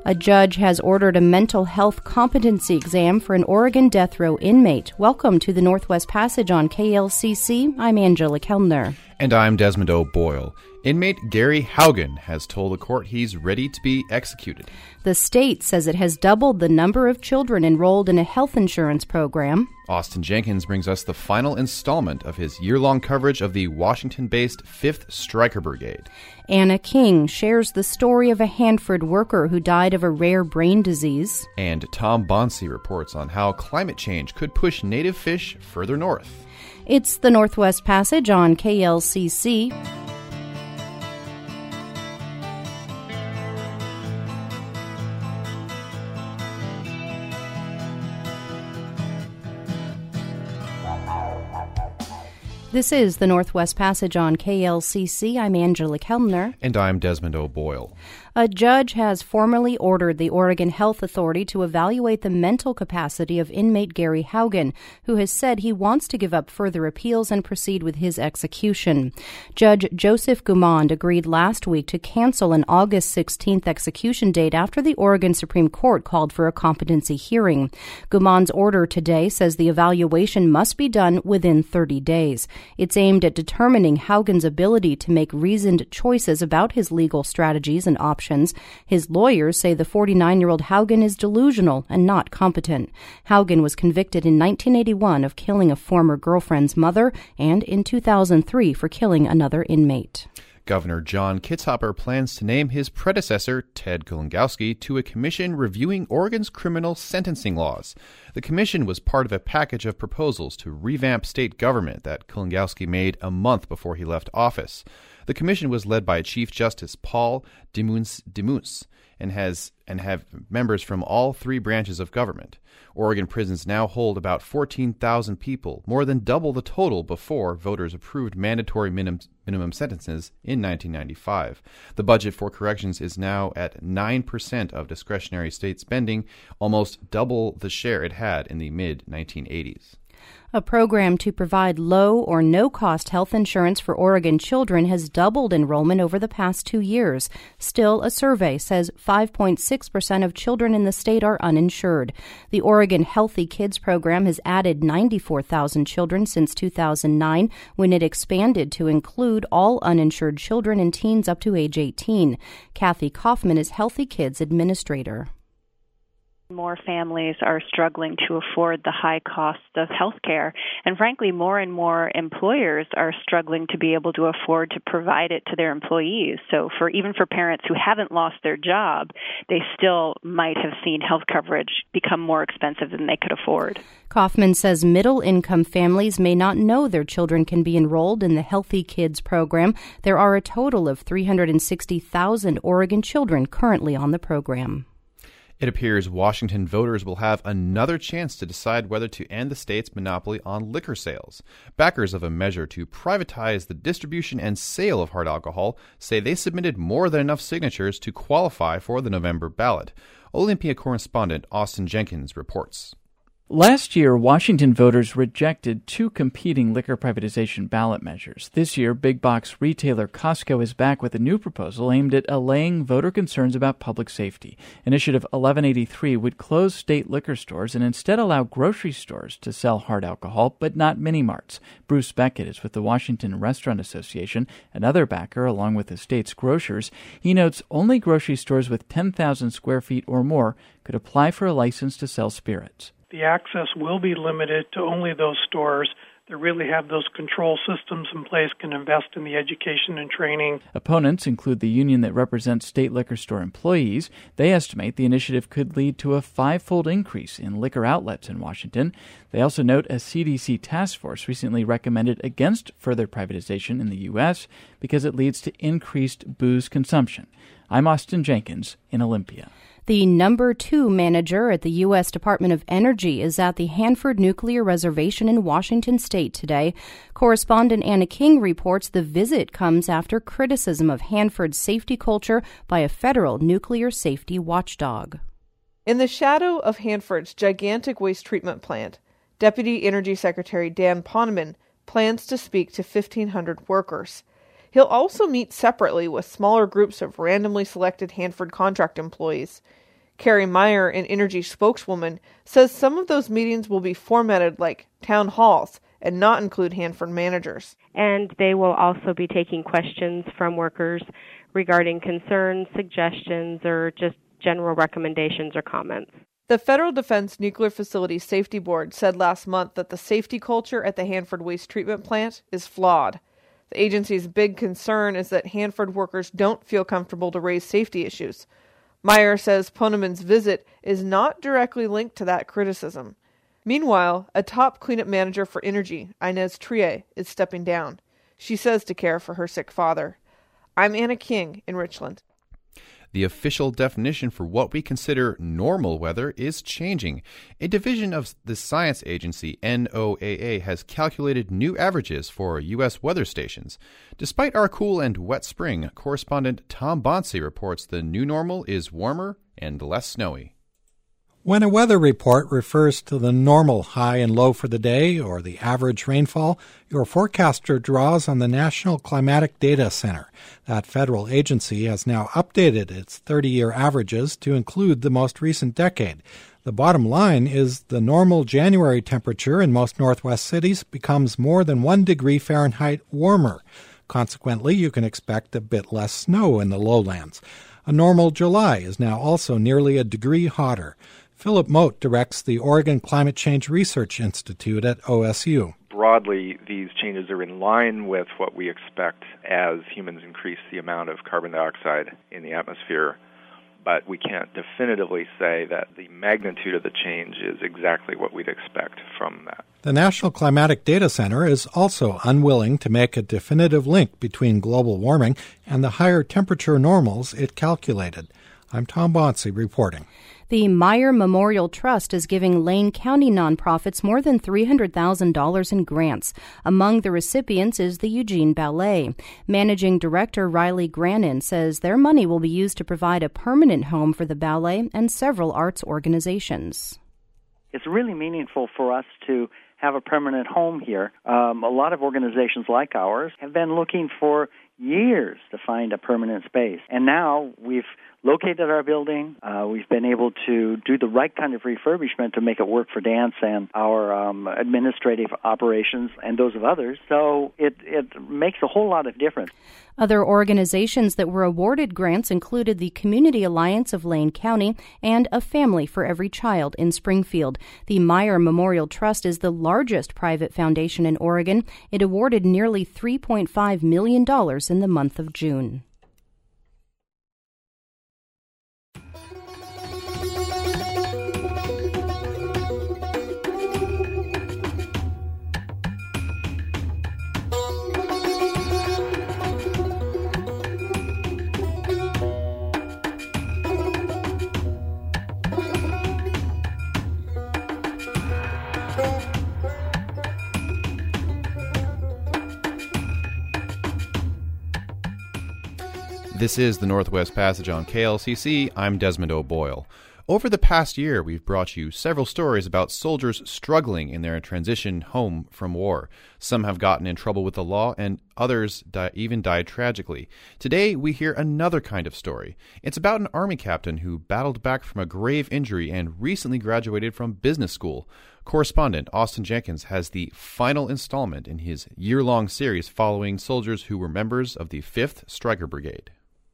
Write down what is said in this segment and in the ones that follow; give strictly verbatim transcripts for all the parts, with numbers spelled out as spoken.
A judge has ordered a mental health competency exam for an Oregon death row inmate. Welcome to the Northwest Passage on K L C C. I'm Angela Kellner. And I'm Desmond O'Boyle. Inmate Gary Haugen has told the court he's ready to be executed. The state says it has doubled the number of children enrolled in a health insurance program. Austin Jenkins brings us the final installment of his year-long coverage of the Washington-based fifth Stryker Brigade. Anna King shares the story of a Hanford worker who died of a rare brain disease. And Tom Bonsi reports on how climate change could push native fish further north. It's the Northwest Passage on K L C C. This is the Northwest Passage on K L C C. I'm Angela Kellner. And I'm Desmond O'Boyle. A judge has formally ordered the Oregon Health Authority to evaluate the mental capacity of inmate Gary Haugen, who has said he wants to give up further appeals and proceed with his execution. Judge Joseph Gumond agreed last week to cancel an August sixteenth execution date after the Oregon Supreme Court called for a competency hearing. Gumond's order today says the evaluation must be done within thirty days. It's aimed at determining Haugen's ability to make reasoned choices about his legal strategies and options. His lawyers say the forty-nine-year-old Haugen is delusional and not competent. Haugen was convicted in nineteen eighty-one of killing a former girlfriend's mother and in two thousand three for killing another inmate. Governor John Kitzhaber plans to name his predecessor, Ted Kulongoski, to a commission reviewing Oregon's criminal sentencing laws. The commission was part of a package of proposals to revamp state government that Kulongoski made a month before he left office. The commission was led by Chief Justice Paul Demous and has and have members from all three branches of government. Oregon prisons now hold about fourteen thousand people, more than double the total before voters approved mandatory minimum, minimum sentences in nineteen ninety-five. The budget for corrections is now at nine percent of discretionary state spending, almost double the share it had in the mid nineteen eighties. A program to provide low or no-cost health insurance for Oregon children has doubled enrollment over the past two years. Still, a survey says five point six percent of children in the state are uninsured. The Oregon Healthy Kids program has added ninety-four thousand children since two thousand nine, when it expanded to include all uninsured children and teens up to age eighteen. Kathy Kaufman is Healthy Kids administrator. More families are struggling to afford the high cost of health care, and frankly, more and more employers are struggling to be able to afford to provide it to their employees. So for even for parents who haven't lost their job, they still might have seen health coverage become more expensive than they could afford. Kaufman says middle-income families may not know their children can be enrolled in the Healthy Kids program. There are a total of three hundred sixty thousand Oregon children currently on the program. It appears Washington voters will have another chance to decide whether to end the state's monopoly on liquor sales. Backers of a measure to privatize the distribution and sale of hard alcohol say they submitted more than enough signatures to qualify for the November ballot. Olympia correspondent Austin Jenkins reports. Last year, Washington voters rejected two competing liquor privatization ballot measures. This year, big box retailer Costco is back with a new proposal aimed at allaying voter concerns about public safety. Initiative eleven eighty-three would close state liquor stores and instead allow grocery stores to sell hard alcohol, but not mini-marts. Bruce Beckett is with the Washington Restaurant Association, another backer along with the state's grocers. He notes only grocery stores with ten thousand square feet or more could apply for a license to sell spirits. The access will be limited to only those stores that really have those control systems in place, can invest in the education and training. Opponents include the union that represents state liquor store employees. They estimate the initiative could lead to a five-fold increase in liquor outlets in Washington. They also note a C D C task force recently recommended against further privatization in the U S because it leads to increased booze consumption. I'm Austin Jenkins in Olympia. The number two manager at the U S Department of Energy is at the Hanford Nuclear Reservation in Washington state today. Correspondent Anna King reports the visit comes after criticism of Hanford's safety culture by a federal nuclear safety watchdog. In the shadow of Hanford's gigantic waste treatment plant, Deputy Energy Secretary Dan Poneman plans to speak to fifteen hundred workers. He'll also meet separately with smaller groups of randomly selected Hanford contract employees. Carrie Meyer, an energy spokeswoman, says some of those meetings will be formatted like town halls and not include Hanford managers. And they will also be taking questions from workers regarding concerns, suggestions, or just general recommendations or comments. The Federal Defense Nuclear Facility Safety Board said last month that the safety culture at the Hanford Waste Treatment Plant is flawed. The agency's big concern is that Hanford workers don't feel comfortable to raise safety issues. Meyer says Poneman's visit is not directly linked to that criticism. Meanwhile, a top cleanup manager for energy, Inez Trier, is stepping down. She says to care for her sick father. I'm Anna King in Richland. The official definition for what we consider normal weather is changing. A division of the science agency N O A A has calculated new averages for U S weather stations. Despite our cool and wet spring, correspondent Tom Bonsi reports the new normal is warmer and less snowy. When a weather report refers to the normal high and low for the day or the average rainfall, your forecaster draws on the National Climatic Data Center. That federal agency has now updated its thirty-year averages to include the most recent decade. The bottom line is the normal January temperature in most Northwest cities becomes more than one degree Fahrenheit warmer. Consequently, you can expect a bit less snow in the lowlands. A normal July is now also nearly a degree hotter. Philip Mote directs the Oregon Climate Change Research Institute at O S U. Broadly, these changes are in line with what we expect as humans increase the amount of carbon dioxide in the atmosphere, but we can't definitively say that the magnitude of the change is exactly what we'd expect from that. The National Climatic Data Center is also unwilling to make a definitive link between global warming and the higher temperature normals it calculated. I'm Tom Bonsi reporting. The Meyer Memorial Trust is giving Lane County nonprofits more than three hundred thousand dollars in grants. Among the recipients is the Eugene Ballet. Managing Director Riley Granin says their money will be used to provide a permanent home for the ballet and several arts organizations. It's really meaningful for us to have a permanent home here. Um, a lot of organizations like ours have been looking for years to find a permanent space. And now we've located our building. Uh, we've been able to do the right kind of refurbishment to make it work for dance and our um, administrative operations and those of others. So it, it makes a whole lot of difference. Other organizations that were awarded grants included the Community Alliance of Lane County and A Family for Every Child in Springfield. The Meyer Memorial Trust is the largest private foundation in Oregon. It awarded nearly three point five million dollars in the month of June. This is the Northwest Passage on K L C C. I'm Desmond O'Boyle. Over the past year, we've brought you several stories about soldiers struggling in their transition home from war. Some have gotten in trouble with the law, and others di- even died tragically. Today, we hear another kind of story. It's about an Army captain who battled back from a grave injury and recently graduated from business school. Correspondent Austin Jenkins has the final installment in his year-long series following soldiers who were members of the fifth Stryker Brigade.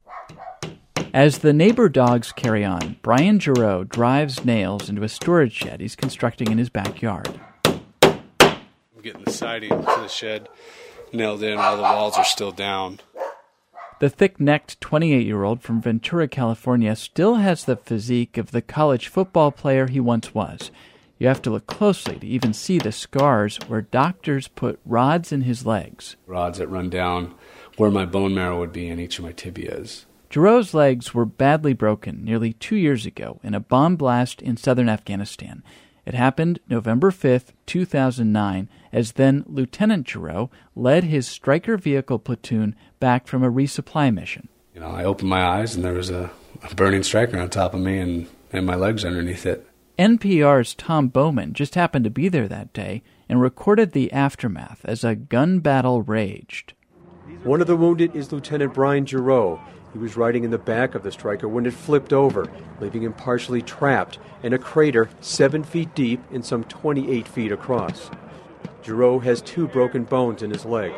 As the neighbor dogs carry on, Brian Giroux drives nails into a storage shed he's constructing in his backyard. I'm getting the siding to the shed nailed in while the walls are still down. The thick-necked twenty-eight-year-old from Ventura, California, still has the physique of the college football player he once was. You have to look closely to even see the scars where doctors put rods in his legs. Rods that run down where my bone marrow would be in each of my tibias. Giroux's legs were badly broken nearly two years ago in a bomb blast in southern Afghanistan. It happened November fifth, two thousand nine, as then Lieutenant Giroux led his Stryker vehicle platoon back from a resupply mission. You know, I opened my eyes and there was a, a burning Stryker on top of me and, and my legs underneath it. N P R's Tom Bowman just happened to be there that day and recorded the aftermath as a gun battle raged. One of the wounded is Lieutenant Brian Giroux, He was riding in the back of the Stryker when it flipped over, leaving him partially trapped in a crater seven feet deep and some twenty-eight feet across. Giroux has two broken bones in his leg.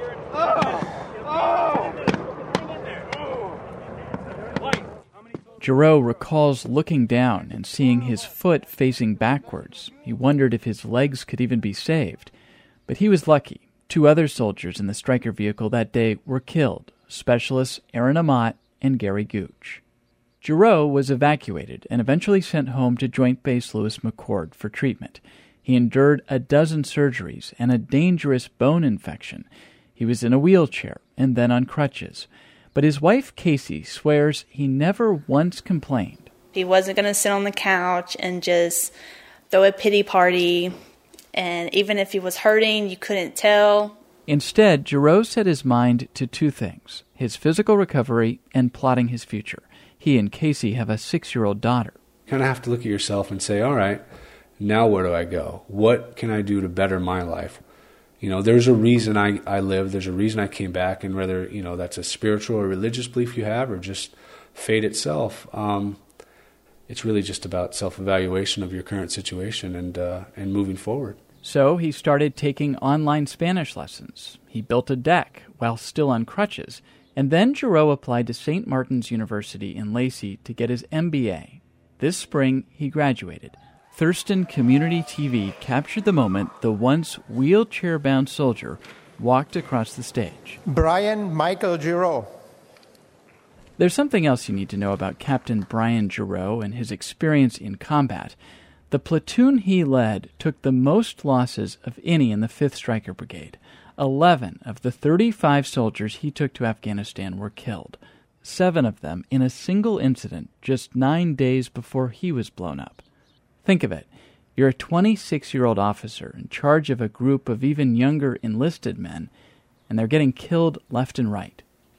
Giroux recalls looking down and seeing his foot facing backwards. He wondered if his legs could even be saved. But he was lucky. Two other soldiers in the Stryker vehicle that day were killed, Specialists Aaron Amat and Gary Gooch. Giroux was evacuated and eventually sent home to Joint Base Lewis McChord for treatment. He endured a dozen surgeries and a dangerous bone infection. He was in a wheelchair and then on crutches. But his wife, Casey, swears he never once complained. He wasn't going to sit on the couch and just throw a pity party. And even if he was hurting, you couldn't tell. Instead, Giroux set his mind to two things, his physical recovery and plotting his future. He and Casey have a six-year-old daughter. You kind of have to look at yourself and say, all right, now where do I go? What can I do to better my life? You know, there's a reason I, I live, there's a reason I came back, and whether, you know, that's a spiritual or religious belief you have or just fate itself, um, it's really just about self-evaluation of your current situation and uh, and moving forward. So he started taking online Spanish lessons. He built a deck while still on crutches. And then Giroux applied to Saint Martin's University in Lacey to get his M B A. This spring, he graduated. Thurston Community T V captured the moment the once wheelchair-bound soldier walked across the stage. Brian Michael Giroux. There's something else you need to know about Captain Brian Giroux and his experience in combat. The platoon he led took the most losses of any in the fifth Stryker Brigade. Eleven of the thirty-five soldiers he took to Afghanistan were killed. Seven of them in a single incident just nine days before he was blown up. Think of it. You're a twenty-six-year-old officer in charge of a group of even younger enlisted men, and they're getting killed left and right.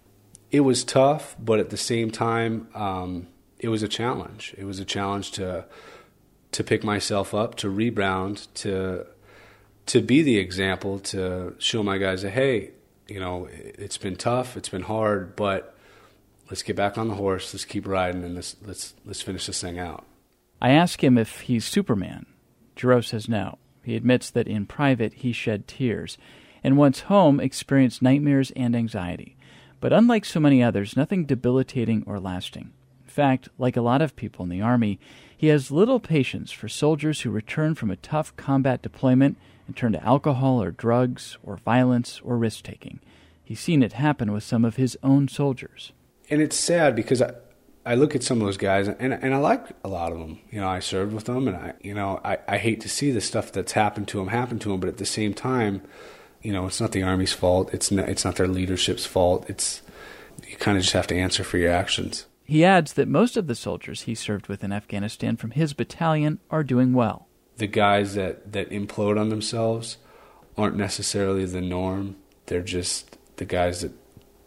It was tough, but at the same time, um, it was a challenge. It was a challenge to to pick myself up, to rebound, to to be the example, to show my guys that, hey, you know, it's been tough, it's been hard, but let's get back on the horse, let's keep riding, and let's let's let's finish this thing out. I ask him if he's Superman. Giroux says no. He admits that in private he shed tears, and once home experienced nightmares and anxiety. But unlike so many others, nothing debilitating or lasting. In fact, like a lot of people in the Army, he has little patience for soldiers who return from a tough combat deployment and turn to alcohol or drugs or violence or risk-taking. He's seen it happen with some of his own soldiers. And it's sad because I, I look at some of those guys, and and I like a lot of them. You know, I served with them, and I, you know, I, I hate to see the stuff that's happened to them happen to them. But at the same time, you know, it's not the Army's fault. It's not, it's not their leadership's fault. It's you kind of just have to answer for your actions. He adds that most of the soldiers he served with in Afghanistan from his battalion are doing well. The guys that, that implode on themselves aren't necessarily the norm. They're just the guys that,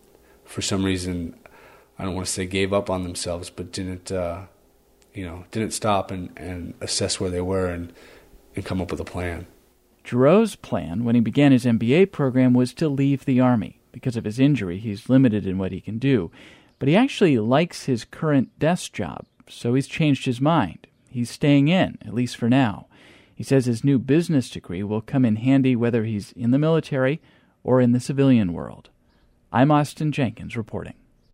for some reason, I don't want to say gave up on themselves, but didn't, uh, you know, didn't stop and, and assess where they were and, and come up with a plan. Giroux's plan when he began his M B A program was to leave the Army. Because of his injury, he's limited in what he can do. But he actually likes his current desk job, so he's changed his mind. He's staying in, at least for now. He says his new business degree will come in handy whether he's in the military or in the civilian world. I'm Austin Jenkins reporting.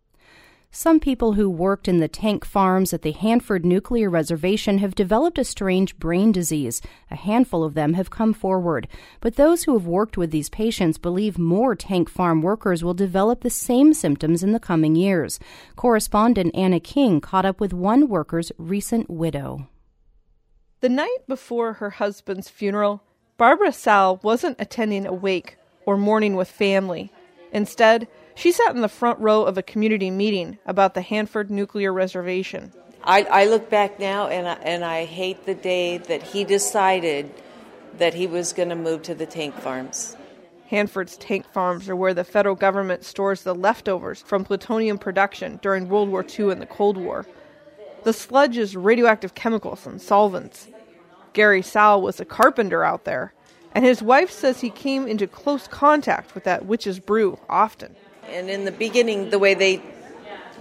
Some people who worked in the tank farms at the Hanford Nuclear Reservation have developed a strange brain disease. A handful of them have come forward. But those who have worked with these patients believe more tank farm workers will develop the same symptoms in the coming years. Correspondent Anna King caught up with one worker's recent widow. The night before her husband's funeral, Barbara Sal wasn't attending a wake or mourning with family. Instead, she sat in the front row of a community meeting about the Hanford Nuclear Reservation. I, I look back now and I, and I hate the day that he decided that he was going to move to the tank farms. Hanford's tank farms are where the federal government stores the leftovers from plutonium production during World War Two and the Cold War. The sludge is radioactive chemicals and solvents. Gary Sal was a carpenter out there, and his wife says he came into close contact with that witch's brew often. And in the beginning, the way they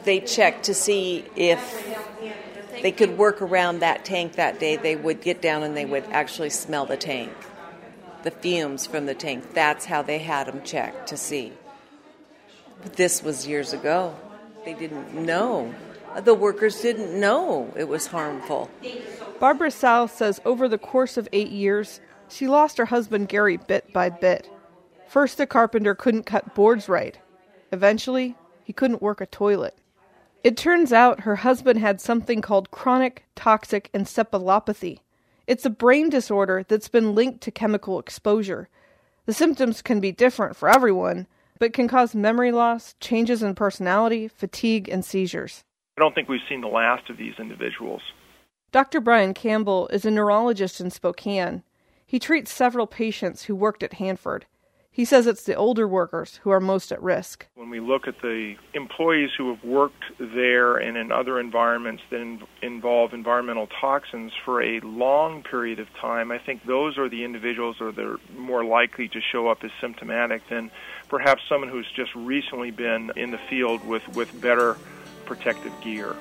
they checked to see if they could work around that tank that day. They would get down and they would actually smell the tank, the fumes from the tank. That's how they had them checked to see. But this was years ago. They didn't know. The workers didn't know it was harmful. Barbara Sal says over the course of eight years, she lost her husband Gary bit by bit. First, the carpenter couldn't cut boards right. Eventually, he couldn't work a toilet. It turns out her husband had something called chronic toxic encephalopathy. It's a brain disorder that's been linked to chemical exposure. The symptoms can be different for everyone, but can cause memory loss, changes in personality, fatigue, and seizures. I don't think we've seen the last of these individuals. Doctor Brian Campbell is a neurologist in Spokane. He treats several patients who worked at Hanford. He says it's the older workers who are most at risk. When we look at the employees who have worked there and in other environments that in, involve environmental toxins for a long period of time, I think those are the individuals that are more likely to show up as symptomatic than perhaps someone who's just recently been in the field with, with better protective gear.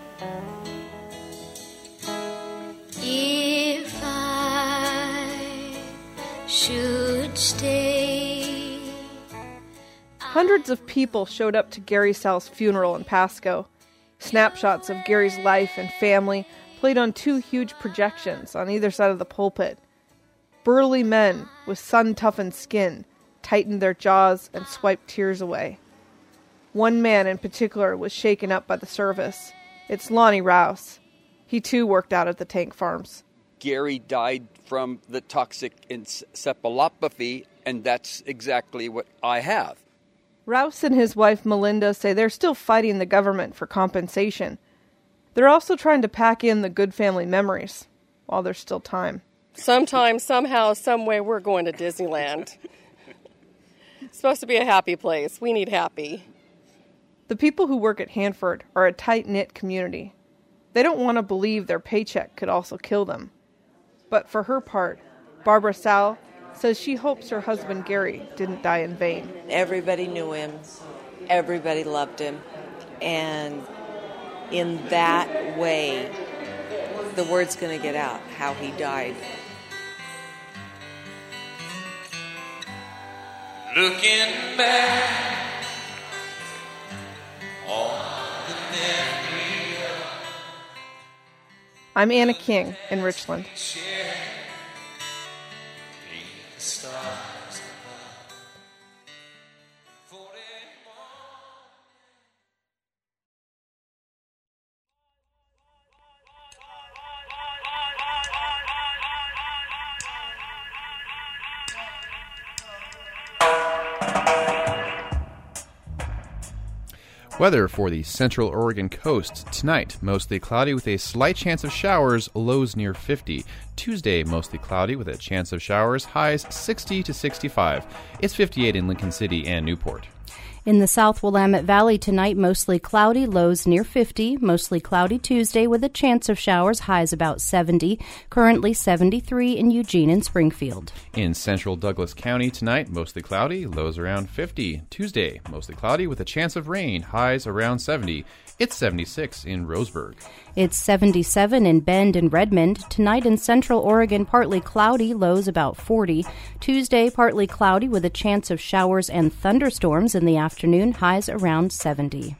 If I should stay. Hundreds of people showed up to Gary Sal's funeral in Pasco. Snapshots of Gary's life and family played on two huge projections on either side of the pulpit. Burly men with sun-toughened skin tightened their jaws and swiped tears away. One man in particular was shaken up by the service. It's Lonnie Rouse. He too worked out at the tank farms. Gary died from the toxic encephalopathy, and that's exactly what I have. Rouse and his wife Melinda say they're still fighting the government for compensation. They're also trying to pack in the good family memories while there's still time. Sometime, somehow, someway, we're going to Disneyland. It's supposed to be a happy place. We need happy. The people who work at Hanford are a tight-knit community. They don't want to believe their paycheck could also kill them. But for her part, Barbara Sal says she hopes her husband Gary didn't die in vain. Everybody knew him. Everybody loved him. And in that way, the word's going to get out how he died. Looking back on the memory. I'm Anna King in Richland. Weather for the central Oregon coast. Tonight, mostly cloudy with a slight chance of showers, lows near fifty. Tuesday, mostly cloudy with a chance of showers, highs sixty to sixty-five. It's fifty-eight in Lincoln City and Newport. In the South Willamette Valley tonight, mostly cloudy, lows near fifty. Mostly cloudy Tuesday with a chance of showers, highs about seventy. Currently seventy-three in Eugene and Springfield. In central Douglas County tonight, mostly cloudy, lows around fifty. Tuesday, mostly cloudy with a chance of rain, highs around seventy. It's seventy-six in Roseburg. It's seventy-seven in Bend and Redmond. Tonight in central Oregon, partly cloudy, lows about forty. Tuesday, partly cloudy with a chance of showers and thunderstorms in the afternoon, highs around seventy.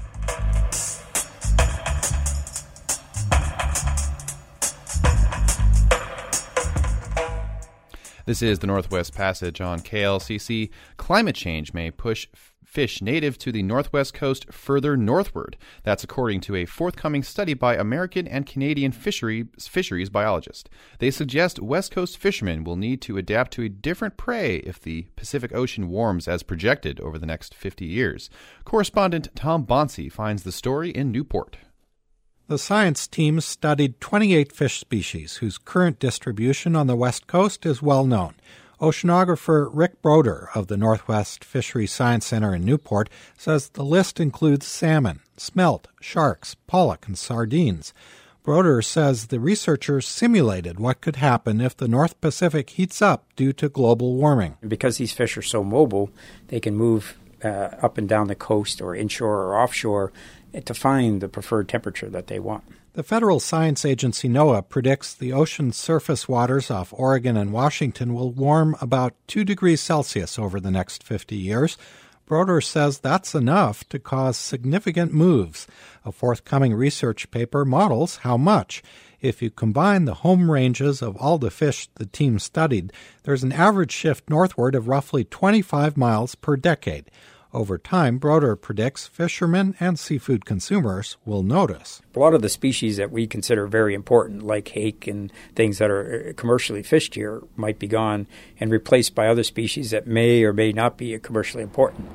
This is the Northwest Passage on K L C C. Climate change may push fish native to the northwest coast further northward. That's according to a forthcoming study by American and Canadian fishery, fisheries biologists. They suggest West Coast fishermen will need to adapt to a different prey if the Pacific Ocean warms as projected over the next fifty years. Correspondent Tom Bonsi finds the story in Newport. The science team studied twenty-eight fish species whose current distribution on the West Coast is well known. Oceanographer Rick Broder of the Northwest Fisheries Science Center in Newport says the list includes salmon, smelt, sharks, pollock, and sardines. Broder says the researchers simulated what could happen if the North Pacific heats up due to global warming. Because these fish are so mobile, they can move uh, up and down the coast or inshore or offshore to find the preferred temperature that they want. The federal science agency NOAA predicts the ocean surface waters off Oregon and Washington will warm about two degrees Celsius over the next fifty years. Brodeur says that's enough to cause significant moves. A forthcoming research paper models how much. If you combine the home ranges of all the fish the team studied, there's an average shift northward of roughly twenty-five miles per decade. Over time, Brodeur predicts fishermen and seafood consumers will notice. A lot of the species that we consider very important, like hake and things that are commercially fished here, might be gone and replaced by other species that may or may not be commercially important.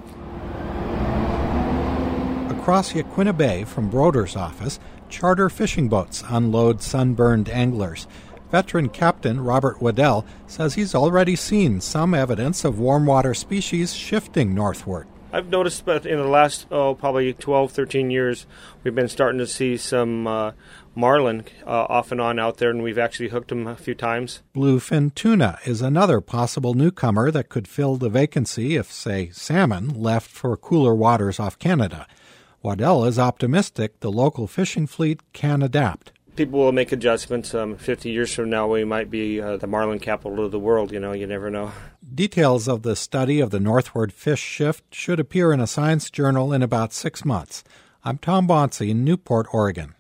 Across Yaquina Bay from Brodeur's office, charter fishing boats unload sunburned anglers. Veteran Captain Robert Waddell says he's already seen some evidence of warm water species shifting northward. I've noticed that in the last, oh, probably twelve, thirteen years, we've been starting to see some uh, marlin uh, off and on out there, and we've actually hooked them a few times. Bluefin tuna is another possible newcomer that could fill the vacancy if, say, salmon left for cooler waters off Canada. Waddell is optimistic the local fishing fleet can adapt. People will make adjustments. Um, fifty years from now, we might be uh, the marlin capital of the world. You know, you never know. Details of the study of the northward fish shift should appear in a science journal in about six months. I'm Tom Bonsi in Newport, Oregon.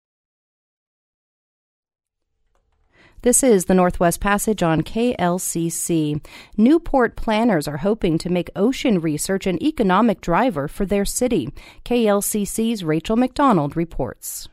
This is the Northwest Passage on K L C C. Newport planners are hoping to make ocean research an economic driver for their city. K L C C's Rachel McDonald reports.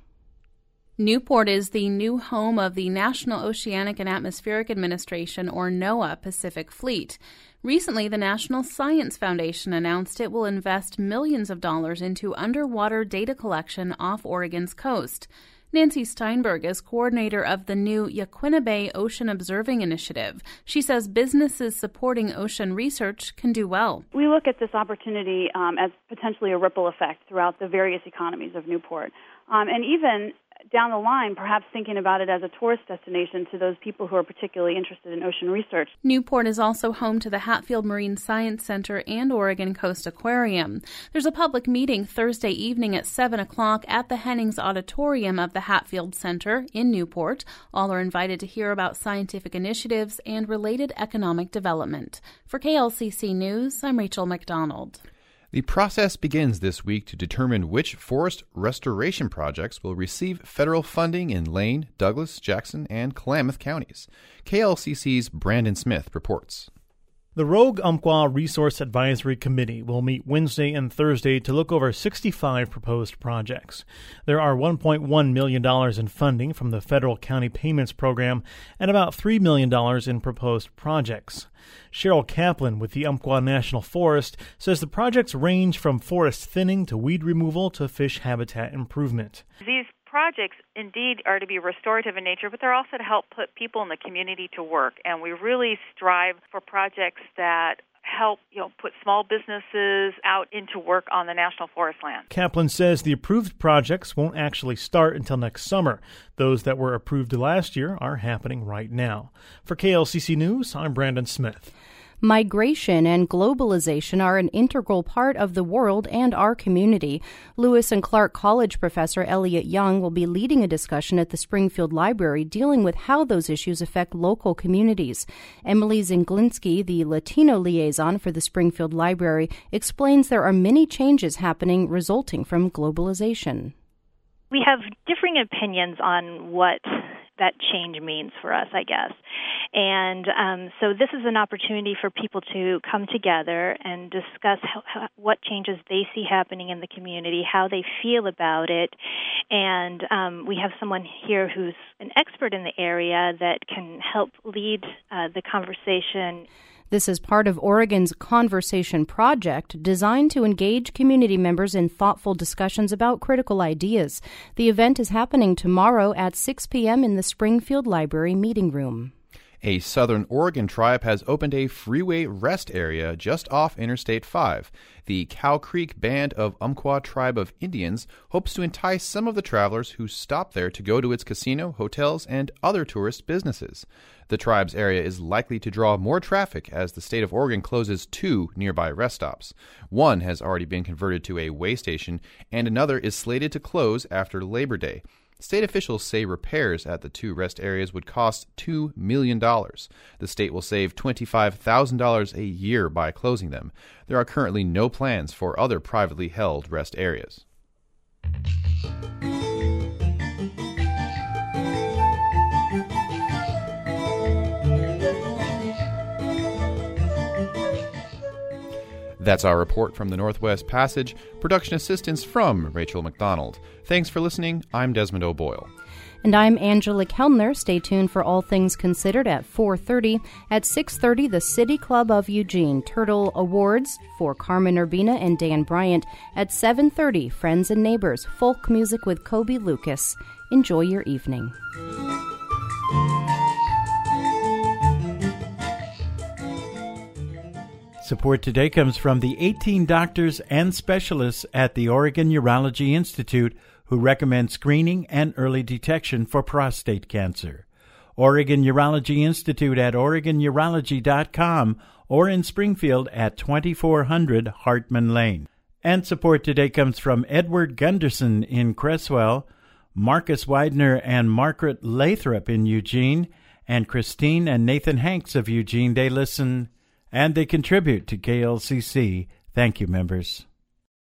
Newport is the new home of the National Oceanic and Atmospheric Administration, or NOAA, Pacific Fleet. Recently, the National Science Foundation announced it will invest millions of dollars into underwater data collection off Oregon's coast. Nancy Steinberg is coordinator of the new Yaquina Bay Ocean Observing Initiative. She says businesses supporting ocean research can do well. We look at this opportunity um, as potentially a ripple effect throughout the various economies of Newport. Um, and even down the line, perhaps thinking about it as a tourist destination to those people who are particularly interested in ocean research. Newport is also home to the Hatfield Marine Science Center and Oregon Coast Aquarium. There's a public meeting Thursday evening at seven o'clock at the Hennings Auditorium of the Hatfield Center in Newport. All are invited to hear about scientific initiatives and related economic development. For K L C C News, I'm Rachel McDonald. The process begins this week to determine which forest restoration projects will receive federal funding in Lane, Douglas, Jackson, and Klamath counties. K L C C's Brandon Smith reports. The Rogue Umpqua Resource Advisory Committee will meet Wednesday and Thursday to look over sixty-five proposed projects. There are one point one million dollars in funding from the Federal County Payments Program and about three million dollars in proposed projects. Cheryl Kaplan with the Umpqua National Forest says the projects range from forest thinning to weed removal to fish habitat improvement. These projects indeed are to be restorative in nature, but they're also to help put people in the community to work. And we really strive for projects that help, you know, put small businesses out into work on the national forest land. Kaplan says the approved projects won't actually start until next summer. Those that were approved last year are happening right now. For K L C C News, I'm Brandon Smith. Migration and globalization are an integral part of the world and our community. Lewis and Clark College professor Elliot Young will be leading a discussion at the Springfield Library dealing with how those issues affect local communities. Emily Zinglinski, the Latino liaison for the Springfield Library, explains there are many changes happening resulting from globalization. We have differing opinions on what that change means for us, I guess. And um, so this is an opportunity for people to come together and discuss how, how, what changes they see happening in the community, how they feel about it. And um, we have someone here who's an expert in the area that can help lead uh, the conversation. This is part of Oregon's Conversation Project, designed to engage community members in thoughtful discussions about critical ideas. The event is happening tomorrow at six p.m. in the Springfield Library meeting room. A Southern Oregon tribe has opened a freeway rest area just off Interstate five. The Cow Creek Band of Umpqua Tribe of Indians hopes to entice some of the travelers who stop there to go to its casino, hotels, and other tourist businesses. The tribe's area is likely to draw more traffic as the state of Oregon closes two nearby rest stops. One has already been converted to a way station, and another is slated to close after Labor Day. State officials say repairs at the two rest areas would cost two million dollars. The state will save twenty-five thousand dollars a year by closing them. There are currently no plans for other privately held rest areas. That's our report from the Northwest Passage. Production assistance from Rachel McDonald. Thanks for listening. I'm Desmond O'Boyle. And I'm Angela Kellner. Stay tuned for All Things Considered at four thirty. At six thirty, the City Club of Eugene Turtle Awards for Carmen Urbina and Dan Bryant. At seven thirty, Friends and Neighbors, folk music with Kobe Lucas. Enjoy your evening. Support today comes from the eighteen doctors and specialists at the Oregon Urology Institute who recommend screening and early detection for prostate cancer. Oregon Urology Institute at oregon urology dot com or in Springfield at twenty-four hundred Hartman Lane. And support today comes from Edward Gunderson in Creswell, Marcus Widener and Margaret Lathrop in Eugene, and Christine and Nathan Hanks of Eugene. They listen and they contribute to K L C C. Thank you, members.